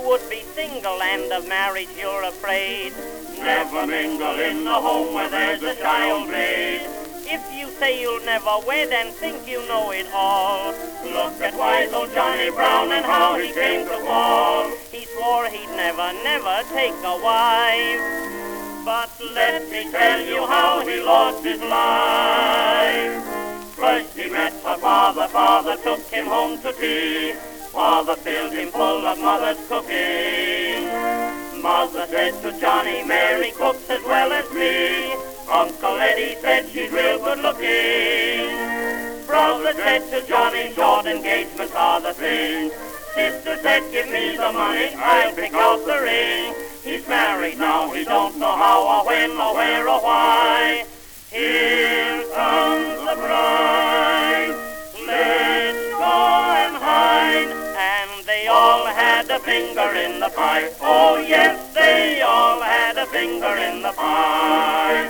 would be single and of marriage you're afraid. Never mingle in the home where there's a child made. If you say you'll never wed and think you know it all, Look at wise old Johnny Brown and how he came to fall. he swore he'd never, never take a wife. But Let me tell you how he lost his life. First he met her father, father took him home to tea. Father filled him full of mother's cooking. Mother said to Johnny, Mary cooks as well as me. Uncle Eddie said she's real good looking. Brother said to Johnny, short engagements are the thing. Sister said, give me the money, I'll pick out the ring. He's married now, he don't know how or when or where or why. Here comes the bride, let's go and hide. and they all had a Finger in the pie, oh yes, they all had a finger in the pie.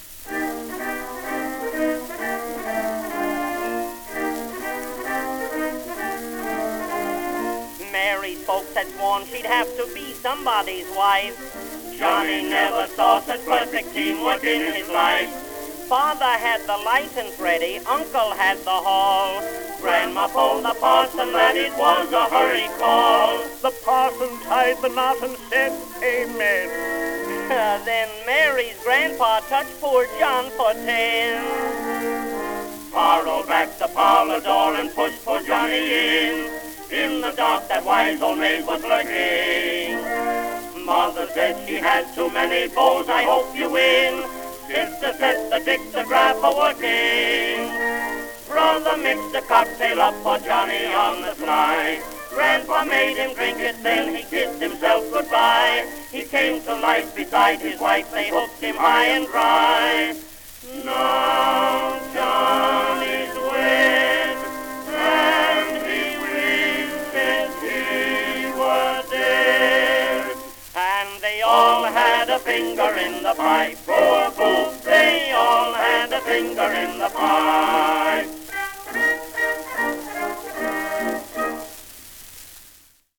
Mary's folks had sworn she'd have to be somebody's wife. Johnny never saw such perfect teamwork in his life. Father had the license ready, Uncle had the hall. Grandma told the parson that it was a hurry call. The parson tied the knot and said, Amen. Then Mary's grandpa touched poor John for 10. Pa rolled back the parlor door and pushed poor Johnny in. In the dark that wise old maid was lurking. Mother said she had too many beaux, I hope you win. Sister said the dictograph a working. Brother mixed a cocktail up for Johnny on the sly. Grandpa made him drink it, then he kissed himself goodbye. He came to life beside his wife, they hooked him high and dry. Now Johnny's wed, and he wishes he were dead. And they All had a finger in the pie, poor boots, they all had a finger in the pie.